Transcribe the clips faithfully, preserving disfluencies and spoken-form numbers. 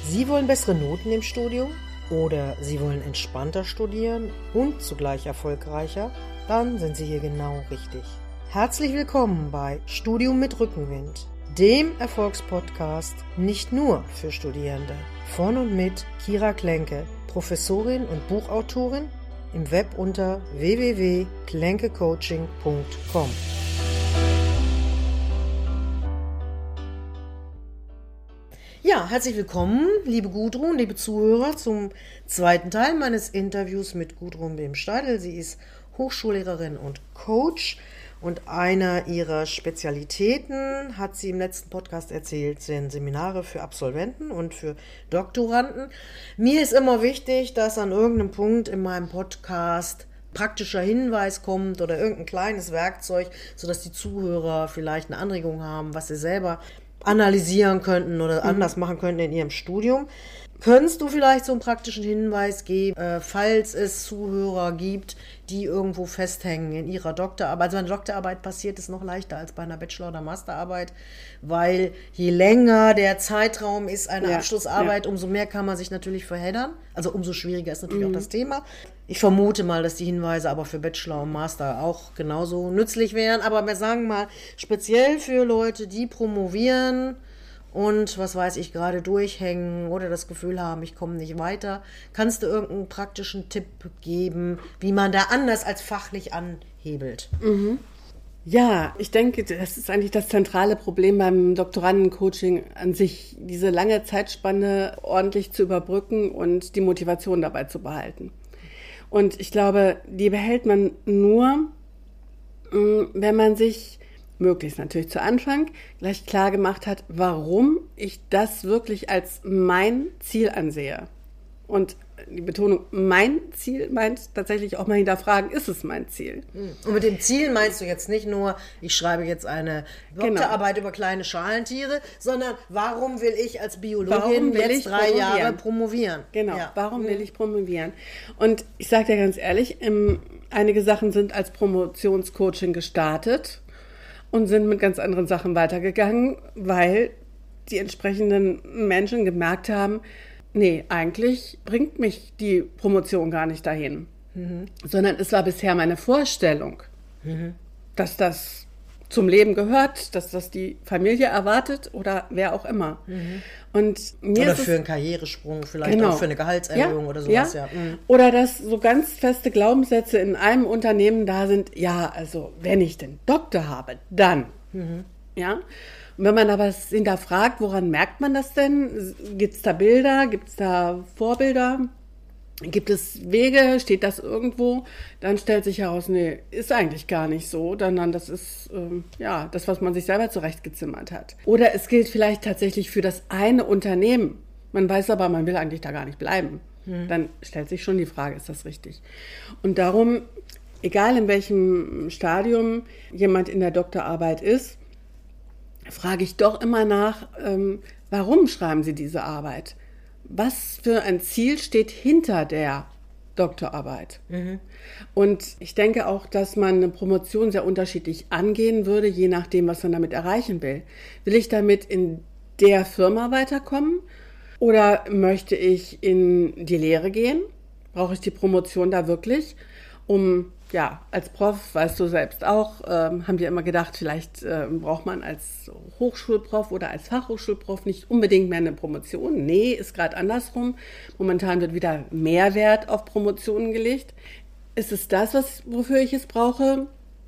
Sie wollen bessere Noten im Studium oder Sie wollen entspannter studieren und zugleich erfolgreicher? Dann sind Sie hier genau richtig. Herzlich willkommen bei Studium mit Rückenwind, dem Erfolgspodcast nicht nur für Studierende. Von und mit Kira Klenke, Professorin und Buchautorin, im Web unter w w w punkt klenkecoaching punkt com. Ja, herzlich willkommen, liebe Gudrun, liebe Zuhörer, zum zweiten Teil meines Interviews mit Gudrun Behm-Steidl. Sie ist Hochschullehrerin und Coach und einer ihrer Spezialitäten, hat sie im letzten Podcast erzählt, sind Seminare für Absolventen und für Doktoranden. Mir ist immer wichtig, dass an irgendeinem Punkt in meinem Podcast praktischer Hinweis kommt oder irgendein kleines Werkzeug, sodass die Zuhörer vielleicht eine Anregung haben, was sie selber analysieren könnten oder anders machen könnten in ihrem Studium. Könntest du vielleicht so einen praktischen Hinweis geben, äh, falls es Zuhörer gibt, die irgendwo festhängen in ihrer Doktorarbeit? Also bei einer Doktorarbeit passiert es noch leichter als bei einer Bachelor- oder Masterarbeit, weil je länger der Zeitraum ist einer ja, Abschlussarbeit, ja. umso mehr kann man sich natürlich verheddern. Also umso schwieriger ist natürlich mhm. auch das Thema. Ich vermute mal, dass die Hinweise aber für Bachelor und Master auch genauso nützlich wären. Aber wir sagen mal, speziell für Leute, die promovieren und, was weiß ich, gerade durchhängen oder das Gefühl haben, ich komme nicht weiter. Kannst du irgendeinen praktischen Tipp geben, wie man da anders als fachlich anhebelt? Mhm. Ja, ich denke, das ist eigentlich das zentrale Problem beim Doktorandencoaching an sich, diese lange Zeitspanne ordentlich zu überbrücken und die Motivation dabei zu behalten. Und ich glaube, die behält man nur, wenn man sich möglichst natürlich zu Anfang gleich klar gemacht hat, warum ich das wirklich als mein Ziel ansehe. Und die Betonung, mein Ziel meint tatsächlich auch mal hinterfragen, ist es mein Ziel? Und mit dem Ziel meinst du jetzt nicht nur, ich schreibe jetzt eine Doktorarbeit genau. über kleine Schalentiere, sondern warum will ich als Biologin will jetzt ich drei promovieren? Jahre promovieren? Genau, ja. warum will ich promovieren? Und ich sage dir ganz ehrlich, im, einige Sachen sind als Promotionscoaching gestartet und sind mit ganz anderen Sachen weitergegangen, weil die entsprechenden Menschen gemerkt haben, nee, eigentlich bringt mich die Promotion gar nicht dahin, mhm. sondern es war bisher meine Vorstellung, mhm. dass das zum Leben gehört, dass das die Familie erwartet oder wer auch immer. Mhm. Und mir oder ist für es, einen Karrieresprung, vielleicht genau. auch für eine Gehaltserhöhung ja, oder sowas. Ja. Ja. Mhm. Oder dass so ganz feste Glaubenssätze in einem Unternehmen da sind, ja, also wenn ich den Doktor habe, dann. Mhm. Ja. Und wenn man aber es hinterfragt, woran merkt man das denn? Gibt es da Bilder? Gibt es da Vorbilder? Gibt es Wege? Steht das irgendwo? Dann stellt sich heraus, nee, ist eigentlich gar nicht so, sondern das ist ähm, ja das, was man sich selber zurechtgezimmert hat. Oder es gilt vielleicht tatsächlich für das eine Unternehmen. Man weiß aber, man will eigentlich da gar nicht bleiben. Hm. Dann stellt sich schon die Frage, ist das richtig? Und darum, egal in welchem Stadium jemand in der Doktorarbeit ist, frage ich doch immer nach, ähm, warum schreiben Sie diese Arbeit? Was für ein Ziel steht hinter der Doktorarbeit? Mhm. Und ich denke auch, dass man eine Promotion sehr unterschiedlich angehen würde, je nachdem, was man damit erreichen will. Will ich damit in der Firma weiterkommen oder möchte ich in die Lehre gehen? Brauche ich die Promotion da wirklich, um ja, als Prof, weißt du selbst auch, ähm, haben wir immer gedacht, vielleicht ähm, braucht man als Hochschulprof oder als Fachhochschulprof nicht unbedingt mehr eine Promotion. Nee, ist gerade andersrum. Momentan wird wieder mehr Wert auf Promotionen gelegt. Ist es das, was, wofür ich es brauche?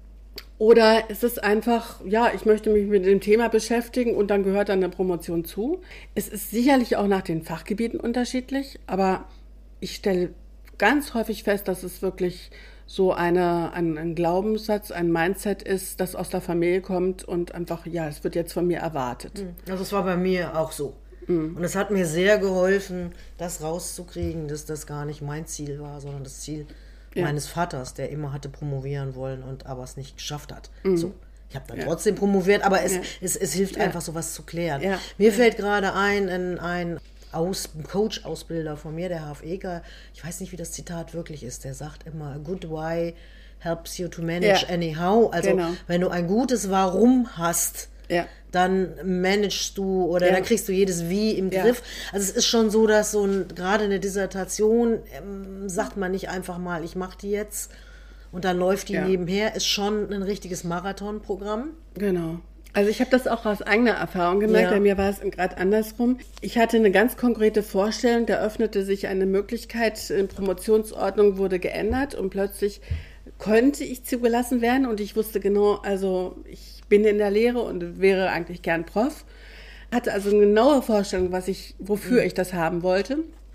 Oder ist es einfach, ja, ich möchte mich mit dem Thema beschäftigen und dann gehört dann eine Promotion zu? Es ist sicherlich auch nach den Fachgebieten unterschiedlich, aber ich stelle ganz häufig fest, dass es wirklich so eine, ein, ein Glaubenssatz, ein Mindset ist, das aus der Familie kommt und einfach, ja, es wird jetzt von mir erwartet. Also es war bei mir auch so. Mhm. Und es hat mir sehr geholfen, das rauszukriegen, dass das gar nicht mein Ziel war, sondern das Ziel ja. meines Vaters, der immer hatte promovieren wollen und aber es nicht geschafft hat. Mhm. So. Ich habe dann ja. trotzdem promoviert, aber es, ja. es, es hilft ja. einfach, sowas zu klären. Ja. Mir ja. fällt gerade ein, ein, ein Aus, Coach-Ausbilder von mir, der H F Eger, ich weiß nicht, wie das Zitat wirklich ist, der sagt immer, a good why helps you to manage ja. anyhow. Also, genau. wenn du ein gutes Warum hast, Ja. dann managst du oder Ja. dann kriegst du jedes Wie im Ja. Griff. Also es ist schon so, dass so ein, gerade eine Dissertation, ähm, sagt man nicht einfach mal, ich mache die jetzt und dann läuft die Ja. nebenher, ist schon ein richtiges Marathonprogramm. Genau. Also ich habe das auch aus eigener Erfahrung gemerkt, Ja. bei mir war es gerade andersrum. Ich hatte eine ganz konkrete Vorstellung, da öffnete sich eine Möglichkeit, die Promotionsordnung wurde geändert und plötzlich könnte ich zugelassen werden und ich wusste genau, also ich bin in der Lehre und wäre eigentlich gern Prof. Hatte also eine genaue Vorstellung, was ich, wofür Mhm. ich das haben wollte.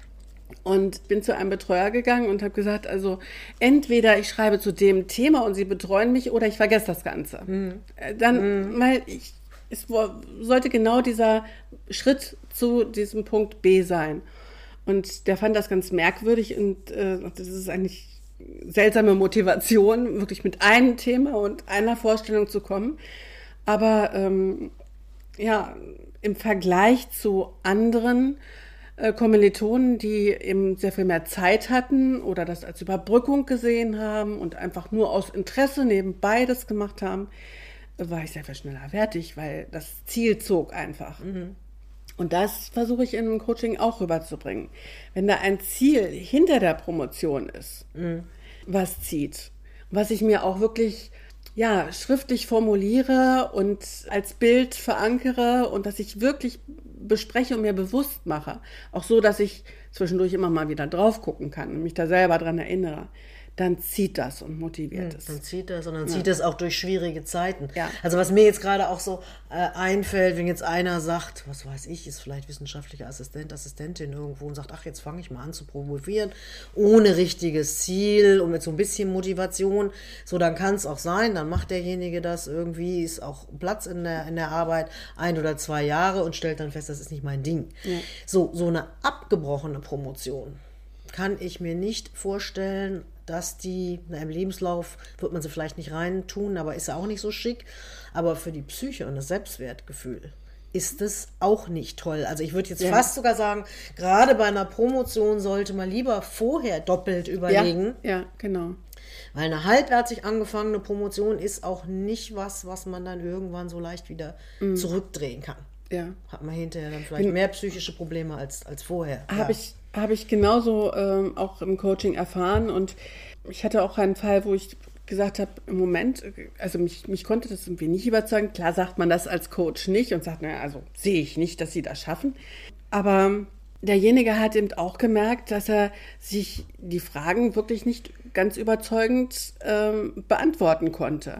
Und bin zu einem Betreuer gegangen und habe gesagt, also entweder ich schreibe zu dem Thema und Sie betreuen mich oder ich vergesse das Ganze. Mhm. Dann, mhm. weil ich, es sollte genau dieser Schritt zu diesem Punkt B sein. Und der fand das ganz merkwürdig und äh, das ist eigentlich seltsame Motivation, wirklich mit einem Thema und einer Vorstellung zu kommen. Aber ähm, ja, im Vergleich zu anderen äh, Kommilitonen, die eben sehr viel mehr Zeit hatten oder das als Überbrückung gesehen haben und einfach nur aus Interesse nebenbei das gemacht haben, war ich sehr viel schneller fertig, weil das Ziel zog einfach. Mhm. Und das versuche ich in einem Coaching auch rüberzubringen. Wenn da ein Ziel hinter der Promotion ist, mhm. was zieht, was ich mir auch wirklich ja, schriftlich formuliere und als Bild verankere und dass ich wirklich bespreche und mir bewusst mache. Auch so, dass ich zwischendurch immer mal wieder drauf gucken kann und mich da selber dran erinnere. Dann zieht das und motiviert ja, es. Dann zieht das und dann ja. zieht es auch durch schwierige Zeiten. Ja. Also was mir jetzt gerade auch so äh, einfällt, wenn jetzt einer sagt, was weiß ich, ist vielleicht wissenschaftlicher Assistent, Assistentin irgendwo und sagt, ach, jetzt fange ich mal an zu promovieren, ohne richtiges Ziel und mit so ein bisschen Motivation, so dann kann es auch sein, dann macht derjenige das irgendwie, ist auch Platz in der, in der Arbeit, ein oder zwei Jahre und stellt dann fest, das ist nicht mein Ding. Ja. So, so eine abgebrochene Promotion kann ich mir nicht vorstellen, dass die, na, im Lebenslauf wird man sie vielleicht nicht reintun, aber ist ja auch nicht so schick. Aber für die Psyche und das Selbstwertgefühl ist es auch nicht toll. Also ich würde jetzt ja. fast sogar sagen, gerade bei einer Promotion sollte man lieber vorher doppelt überlegen. Ja, ja, genau. Weil eine halbherzig angefangene Promotion ist auch nicht was, was man dann irgendwann so leicht wieder mhm. zurückdrehen kann. Ja. Hat man hinterher dann vielleicht mehr psychische Probleme als, als vorher. Habe ja. ich, hab ich genauso ähm, auch im Coaching erfahren und ich hatte auch einen Fall, wo ich gesagt habe, im Moment, also mich, mich konnte das irgendwie nicht überzeugen. Klar sagt man das als Coach nicht und sagt, naja, also sehe ich nicht, dass sie das schaffen. Aber derjenige hat eben auch gemerkt, dass er sich die Fragen wirklich nicht ganz überzeugend ähm, beantworten konnte.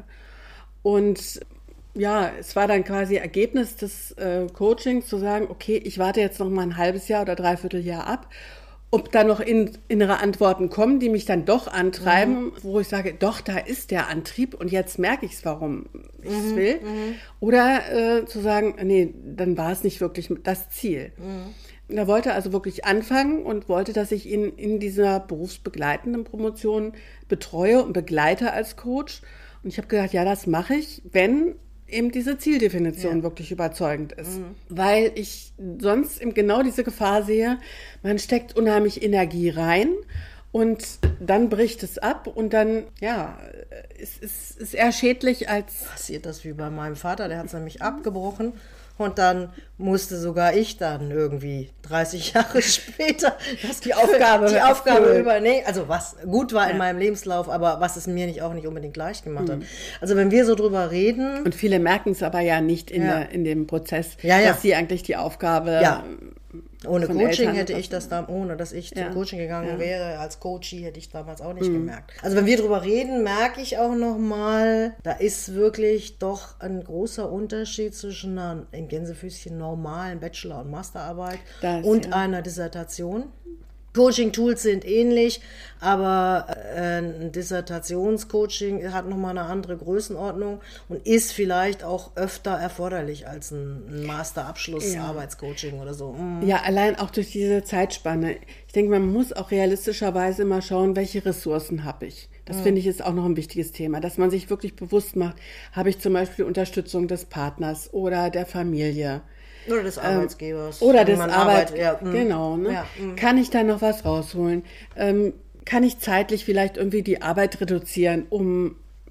Und ja, es war dann quasi Ergebnis des äh, Coachings zu sagen, okay, ich warte jetzt noch mal ein halbes Jahr oder dreiviertel Jahr ab, ob da noch in, innere Antworten kommen, die mich dann doch antreiben, mhm. wo ich sage, doch, da ist der Antrieb und jetzt merke ich es, warum ich es mhm. will. Mhm. Oder äh, zu sagen, nee, dann war es nicht wirklich das Ziel. Mhm. Er wollte also wirklich anfangen und wollte, dass ich ihn in dieser berufsbegleitenden Promotion betreue und begleite als Coach. Und ich habe gesagt, ja, das mache ich, wenn eben diese Zieldefinition ja. wirklich überzeugend ist. Mhm. Weil ich sonst eben genau diese Gefahr sehe, man steckt unheimlich Energie rein und dann bricht es ab und dann, ja, es ist, ist eher schädlich als... Passiert das wie bei meinem Vater, der hat es nämlich abgebrochen. Und dann musste sogar ich dann irgendwie dreißig Jahre später das die Aufgabe, die Aufgabe übernehmen. Also was gut war in ja. meinem Lebenslauf, aber was es mir nicht auch nicht unbedingt leicht gemacht mhm. hat. Also wenn wir so drüber reden. Und viele merken es aber ja nicht in, ja. der, in dem Prozess, ja, ja. dass sie eigentlich die Aufgabe... Ja. Ohne Coaching hätte ich das da, ohne dass ich ja. zum Coaching gegangen ja. wäre, als Coachie hätte ich damals auch nicht mhm. gemerkt. Also wenn wir drüber reden, merke ich auch nochmal, da ist wirklich doch ein großer Unterschied zwischen einer, in Gänsefüßchen, normalen Bachelor- und Masterarbeit das, und ja. einer Dissertation. Coaching-Tools sind ähnlich, aber äh, ein Dissertationscoaching hat nochmal eine andere Größenordnung und ist vielleicht auch öfter erforderlich als ein Masterabschluss-Arbeitscoaching ja. oder so. Mhm. Ja, allein auch durch diese Zeitspanne. Ich denke, man muss auch realistischerweise mal schauen, welche Ressourcen habe ich. Das mhm. finde ich ist auch noch ein wichtiges Thema, dass man sich wirklich bewusst macht, habe ich zum Beispiel Unterstützung des Partners oder der Familie. Oder des Arbeitgebers. Ähm, oder des Arbeitgebers. Ja, genau. Ne? Ja, kann ich da noch was rausholen? Ähm, kann ich zeitlich vielleicht irgendwie die Arbeit reduzieren, um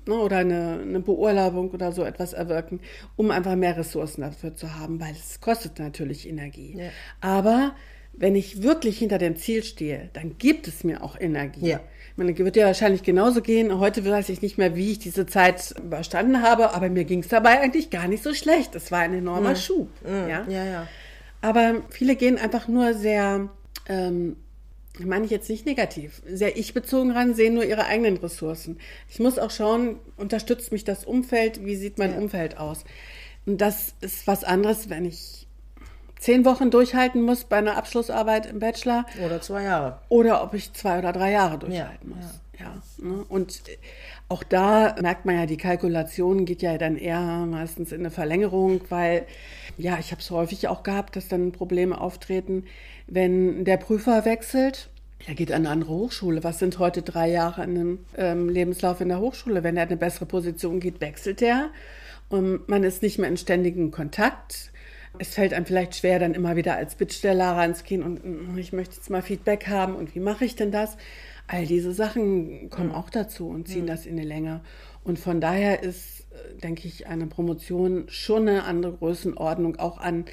ne, oder eine, eine Beurlaubung oder so etwas erwirken, um einfach mehr Ressourcen dafür zu haben, weil es kostet natürlich Energie. Ja. Aber wenn ich wirklich hinter dem Ziel stehe, dann gibt es mir auch Energie. Ja. Ich meine, wird ja wahrscheinlich genauso gehen. Heute weiß ich nicht mehr, wie ich diese Zeit überstanden habe, aber mir ging es dabei eigentlich gar nicht so schlecht. Es war ein enormer mhm. Schub. Mhm. Ja? Ja, ja. Aber viele gehen einfach nur sehr, ähm, meine ich jetzt nicht negativ, sehr ich-bezogen ran, sehen nur ihre eigenen Ressourcen. Ich muss auch schauen, unterstützt mich das Umfeld, wie sieht mein ja. Umfeld aus? Und das ist was anderes, wenn ich zehn Wochen durchhalten muss bei einer Abschlussarbeit im Bachelor. Oder zwei Jahre. Oder ob ich zwei oder drei Jahre durchhalten ja, muss. Ja. Ja, ne? Und auch da merkt man ja, die Kalkulation geht ja dann eher meistens in eine Verlängerung, weil, ja, ich habe es häufig auch gehabt, dass dann Probleme auftreten, wenn der Prüfer wechselt. Er geht an eine andere Hochschule. Was sind heute drei Jahre in einem ähm, Lebenslauf in der Hochschule? Wenn er in eine bessere Position geht, wechselt er. Und man ist nicht mehr in ständigem Kontakt. Es fällt einem vielleicht schwer, dann immer wieder als Bittsteller ranzugehen und ich möchte jetzt mal Feedback haben und wie mache ich denn das? All diese Sachen kommen auch dazu und ziehen mhm. das in die Länge. Und von daher ist, denke ich, eine Promotion schon eine andere Größenordnung, auch an,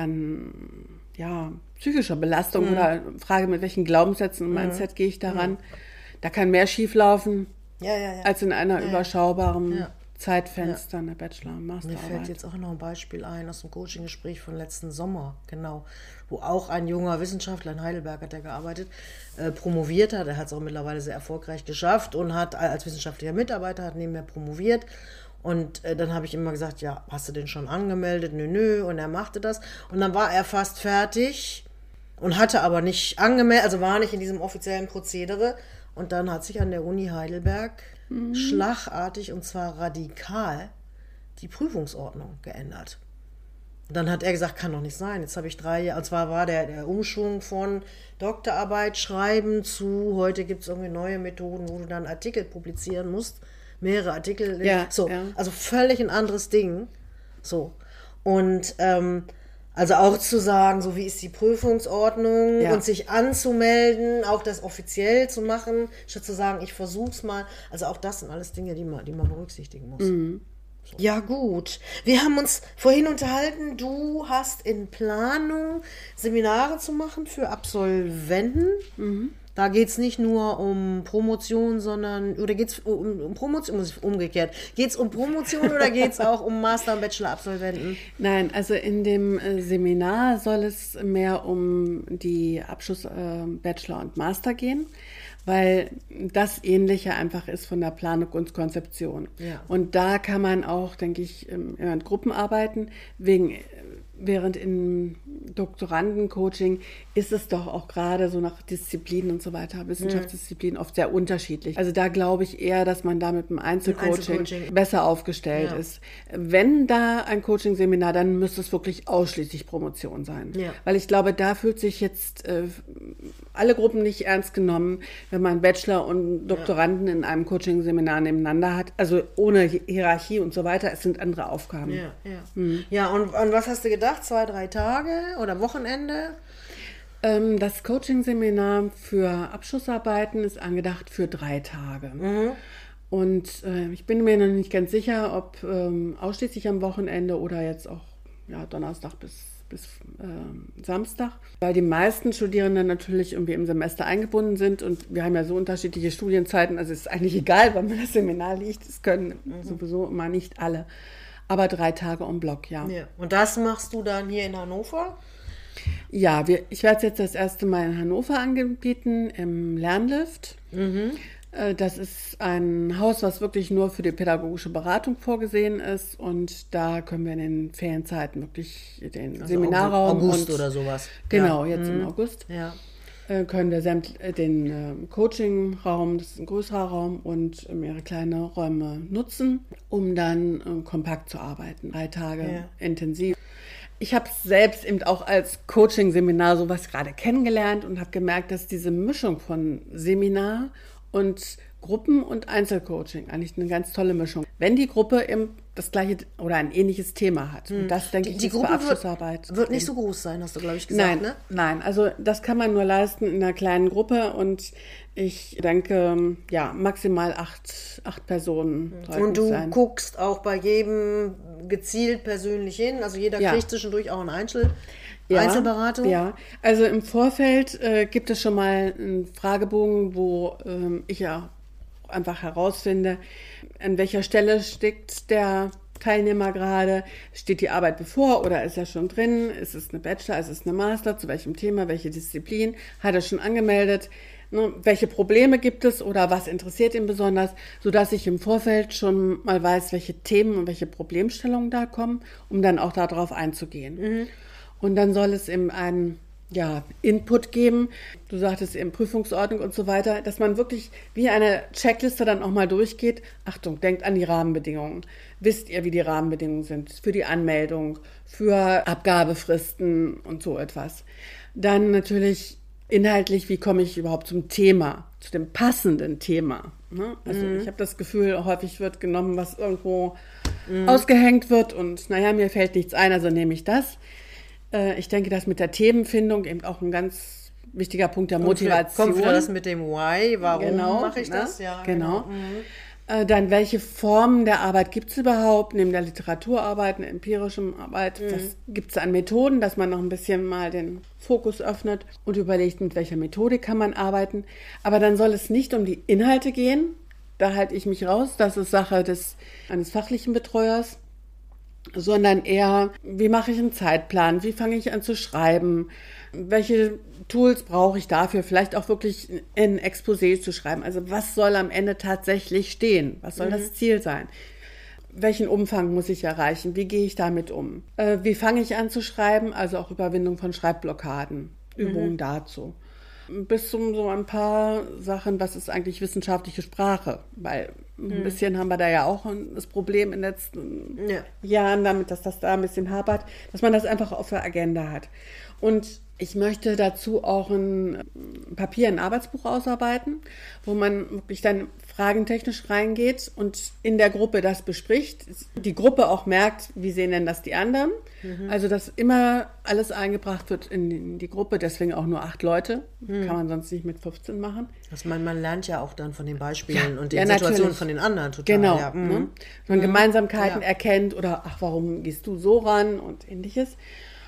an ja, psychischer Belastung mhm. oder Frage, mit welchen Glaubenssätzen und Mindset mhm. gehe ich daran. Mhm. Da kann mehr schieflaufen ja, ja, ja. als in einer ja, überschaubaren ja. Zeitfenster, ja. eine Bachelor- und Masterarbeit. Mir fällt jetzt auch noch ein Beispiel ein aus dem Coaching-Gespräch von letzten Sommer, genau, wo auch ein junger Wissenschaftler in Heidelberg hat er gearbeitet, äh, promoviert hat. Er hat es auch mittlerweile sehr erfolgreich geschafft und hat als wissenschaftlicher Mitarbeiter hat nebenher promoviert. Und äh, dann habe ich immer gesagt, ja, hast du den schon angemeldet? Nö, nö. Und er machte das. Und dann war er fast fertig und hatte aber nicht angemeldet, also war nicht in diesem offiziellen Prozedere. Und dann hat sich an der Uni Heidelberg mhm. schlagartig und zwar radikal die Prüfungsordnung geändert. Und dann hat er gesagt, kann doch nicht sein. Jetzt habe ich drei Jahre, und zwar war der, der Umschwung von Doktorarbeit schreiben zu, heute gibt es irgendwie neue Methoden, wo du dann Artikel publizieren musst, mehrere Artikel. Ja, so, ja. Also völlig ein anderes Ding. So. Und ähm, also auch zu sagen, so wie ist die Prüfungsordnung ja. und sich anzumelden, auch das offiziell zu machen, statt zu sagen, ich versuch's mal. Also auch das sind alles Dinge, die man, die man berücksichtigen muss. Mhm. So. Ja gut, wir haben uns vorhin unterhalten, du hast in Planung, Seminare zu machen für Absolventen. Mhm. Da geht es nicht nur um Promotion, sondern, oder geht es um, um Promotion, umgekehrt, geht es um Promotion oder geht es auch um Master- und Bachelor-Absolventen? Nein, also in dem äh, Seminar soll es mehr um die Abschluss äh, Bachelor und Master gehen, weil das Ähnliche einfach ist von der Planung und Konzeption. Ja. Und da kann man auch, denke ich, in Gruppen arbeiten, wegen... Während im Doktorandencoaching ist es doch auch gerade so nach Disziplinen und so weiter, Wissenschaftsdisziplinen oft sehr unterschiedlich. Also da glaube ich eher, dass man da mit einem Einzelcoaching, Einzelcoaching. besser aufgestellt ja. ist. Wenn da ein Coaching-Seminar, dann müsste es wirklich ausschließlich Promotion sein. Ja. Weil ich glaube, da fühlt sich jetzt äh, alle Gruppen nicht ernst genommen, wenn man Bachelor und Doktoranden ja. in einem Coaching-Seminar nebeneinander hat. Also ohne Hierarchie und so weiter, es sind andere Aufgaben. Ja, ja. Mhm. ja und, und was hast du gedacht? Zwei, drei Tage oder Wochenende? Ähm, das Coaching-Seminar für Abschlussarbeiten ist angedacht für drei Tage. Mhm. Und äh, ich bin mir noch nicht ganz sicher, ob ähm, ausschließlich am Wochenende oder jetzt auch ja, Donnerstag bis, bis äh, Samstag. Weil die meisten Studierenden natürlich irgendwie im Semester eingebunden sind und wir haben ja so unterschiedliche Studienzeiten, also es ist eigentlich egal, wann man das Seminar liegt, es können mhm. sowieso immer nicht alle. Aber drei Tage im Block, ja. ja. Und das machst du dann hier in Hannover? Ja, wir, ich werde es jetzt das erste Mal in Hannover anbieten, im Lernlift. Mhm. Das ist ein Haus, was wirklich nur für die pädagogische Beratung vorgesehen ist. Und da können wir in den Ferienzeiten wirklich den also Seminarraum. August und, oder sowas. Genau, ja. jetzt mhm. im August. Ja. Können wir den äh, Coaching-Raum, das ist ein größerer Raum, und mehrere kleine Räume nutzen, um dann äh, kompakt zu arbeiten. Drei Tage ja. intensiv. Ich habe selbst eben auch als Coaching-Seminar sowas gerade kennengelernt und habe gemerkt, dass diese Mischung von Seminar und Gruppen- und Einzelcoaching. Eigentlich eine ganz tolle Mischung. Wenn die Gruppe eben das gleiche oder ein ähnliches Thema hat. Und das, denke Die, ich, die ist Gruppe bei Abschlussarbeit. wird, wird nicht so groß sein, hast du, glaube ich, gesagt, Nein, ne? nein, also das kann man nur leisten in einer kleinen Gruppe und ich denke, ja, maximal acht, acht Personen sollten Und du sein. guckst auch bei jedem gezielt persönlich hin, also jeder Ja. kriegt zwischendurch auch eine Einzel Ja, Einzelberatung. Ja, also im Vorfeld äh, gibt es schon mal einen Fragebogen, wo ähm, ich ja einfach herausfinde, an welcher Stelle steckt der Teilnehmer gerade, steht die Arbeit bevor oder ist er schon drin, ist es eine Bachelor, ist es eine Master, zu welchem Thema, welche Disziplin, hat er schon angemeldet, ne, welche Probleme gibt es oder was interessiert ihn besonders, sodass ich im Vorfeld schon mal weiß, welche Themen und welche Problemstellungen da kommen, um dann auch darauf einzugehen. Mhm. Und dann soll es eben einen ja, Input geben, du sagtest eben Prüfungsordnung und so weiter, dass man wirklich wie eine Checkliste dann auch mal durchgeht. Achtung, denkt an die Rahmenbedingungen. Wisst ihr, wie die Rahmenbedingungen sind für die Anmeldung, für Abgabefristen und so etwas. Dann natürlich inhaltlich, wie komme ich überhaupt zum Thema, zu dem passenden Thema. Ne? Also mhm. ich habe das Gefühl, häufig wird genommen, was irgendwo mhm. ausgehängt wird und naja, mir fällt nichts ein, also nehme ich das. Ich denke, dass mit der Themenfindung eben auch ein ganz wichtiger Punkt der Motivation. Kommt wieder das mit dem Why, warum genau, mache ich ne? das? Ja, genau. genau. Mhm. Dann, welche Formen der Arbeit gibt es überhaupt, neben der Literaturarbeit, einer empirischen Arbeit? Mhm. Was gibt es an Methoden, dass man noch ein bisschen mal den Fokus öffnet und überlegt, mit welcher Methodik kann man arbeiten. Aber dann soll es nicht um die Inhalte gehen. Da halte ich mich raus. Das ist Sache des, eines fachlichen Betreuers. Sondern eher, wie mache ich einen Zeitplan, wie fange ich an zu schreiben, welche Tools brauche ich dafür, vielleicht auch wirklich ein Exposé zu schreiben. Also was soll am Ende tatsächlich stehen, was soll mhm. das Ziel sein, welchen Umfang muss ich erreichen, wie gehe ich damit um, äh, wie fange ich an zu schreiben, also auch Überwindung von Schreibblockaden, Übungen mhm. dazu. Bis zu so ein paar Sachen, was ist eigentlich wissenschaftliche Sprache, weil ein hm. bisschen haben wir da ja auch das Problem in den letzten ja. Jahren damit, dass das da ein bisschen hapert, dass man das einfach auf der Agenda hat. Und ich möchte dazu auch ein Papier, ein Arbeitsbuch ausarbeiten, wo man wirklich dann fragentechnisch reingeht und in der Gruppe das bespricht. Die Gruppe auch merkt, wie sehen denn das die anderen. Mhm. Also, dass immer alles eingebracht wird in die Gruppe, deswegen auch nur acht Leute. Mhm. Kann man sonst nicht mit fünfzehn machen. Also man, man lernt ja auch dann von den Beispielen ja. und den ja, Situationen natürlich. von den anderen total. Genau. Ja. Mhm. Ne? Man mhm. Gemeinsamkeiten ja. erkennt oder, ach, warum gehst du so ran und ähnliches.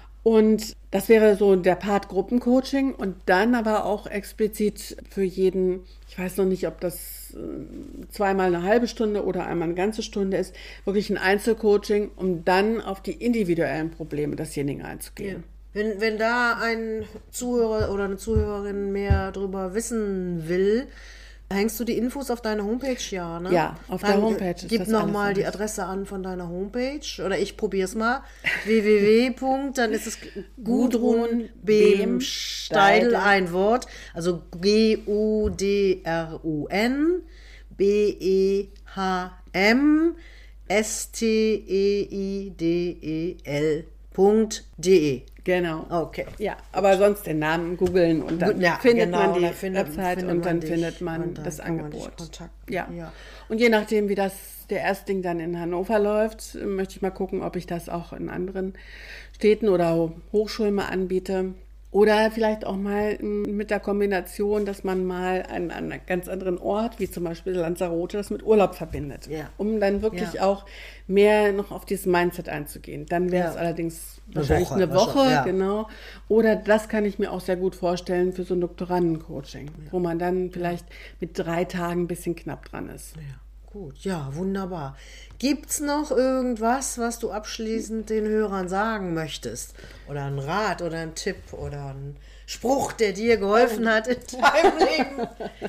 Und das wäre so der Part Gruppencoaching und dann aber auch explizit für jeden, ich weiß noch nicht, ob das zweimal eine halbe Stunde oder einmal eine ganze Stunde ist, wirklich ein Einzelcoaching, um dann auf die individuellen Probleme desjenigen einzugehen. Ja. Wenn, wenn da ein Zuhörer oder eine Zuhörerin mehr darüber wissen will, hängst du die Infos auf deine Homepage? Ja, ne? Ja, auf Dann der Homepage ist gib das nochmal alles die Adresse an von deiner Homepage. Oder ich probiere es mal. www. Dann ist es Gudrun Behm Steidl, ein Wort. Also G U D R U N B E H M S T E I D E L Punkt de. Genau. Okay. Ja, aber sonst den Namen googeln und dann ja, findet genau, man die dann findet, Website findet und dann dich, findet man und dann das Angebot. Man ja. ja. Und je nachdem, wie das der Erstling dann in Hannover läuft, möchte ich mal gucken, ob ich das auch in anderen Städten oder Hochschulen mal anbiete. Oder vielleicht auch mal mit der Kombination, dass man mal einen, einen ganz anderen Ort, wie zum Beispiel Lanzarote, das mit Urlaub verbindet. Ja. Um dann wirklich ja. auch mehr noch auf dieses Mindset einzugehen. Dann wäre ja. es allerdings wahrscheinlich eine Woche, eine Woche ja. genau. Oder das kann ich mir auch sehr gut vorstellen für so ein Doktorandencoaching, ja. wo man dann vielleicht mit drei Tagen ein bisschen knapp dran ist. Ja. Gut, ja, wunderbar. Gibt's noch irgendwas, was du abschließend den Hörern sagen möchtest? Oder ein Rat oder ein Tipp oder ein Spruch, der dir geholfen hat in deinem Leben?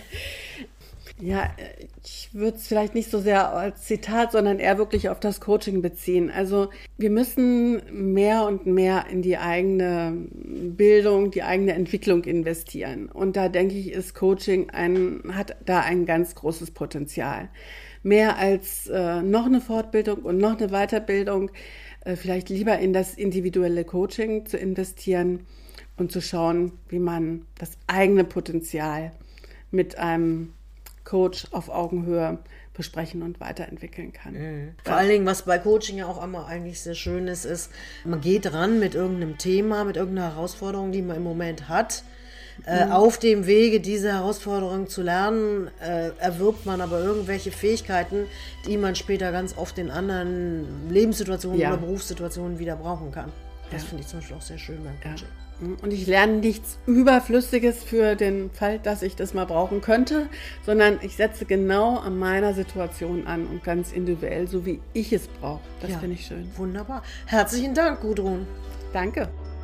Ja, ich würde es vielleicht nicht so sehr als Zitat, sondern eher wirklich auf das Coaching beziehen. Also wir müssen mehr und mehr in die eigene Bildung, die eigene Entwicklung investieren. Und da denke ich, ist Coaching ein, hat da ein ganz großes Potenzial. Mehr als äh, noch eine Fortbildung und noch eine Weiterbildung, äh, vielleicht lieber in das individuelle Coaching zu investieren und zu schauen, wie man das eigene Potenzial mit einem Coach auf Augenhöhe besprechen und weiterentwickeln kann. Mhm. Vor allen Dingen, was bei Coaching ja auch immer eigentlich sehr schön ist, ist, man geht ran mit irgendeinem Thema, mit irgendeiner Herausforderung, die man im Moment hat. Äh, mhm. Auf dem Wege, diese Herausforderung zu lernen, äh, erwirbt man aber irgendwelche Fähigkeiten, die man später ganz oft in anderen Lebenssituationen ja. oder Berufssituationen wieder brauchen kann. Das ja. finde ich zum Beispiel auch sehr schön beim Coaching. Ja. Und ich lerne nichts Überflüssiges für den Fall, dass ich das mal brauchen könnte, sondern ich setze genau an meiner Situation an und ganz individuell, so wie ich es brauche. Das ja, finde ich schön. Wunderbar. Herzlichen Dank, Gudrun. Danke.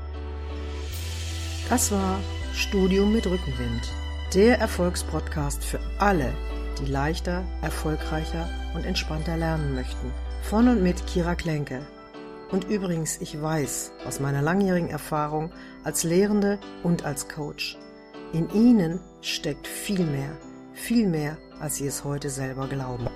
Das war Studium mit Rückenwind, der Erfolgspodcast für alle, die leichter, erfolgreicher und entspannter lernen möchten. Von und mit Kira Klenke. Und übrigens, ich weiß aus meiner langjährigen Erfahrung als Lehrende und als Coach, in Ihnen steckt viel mehr, viel mehr, als Sie es heute selber glauben.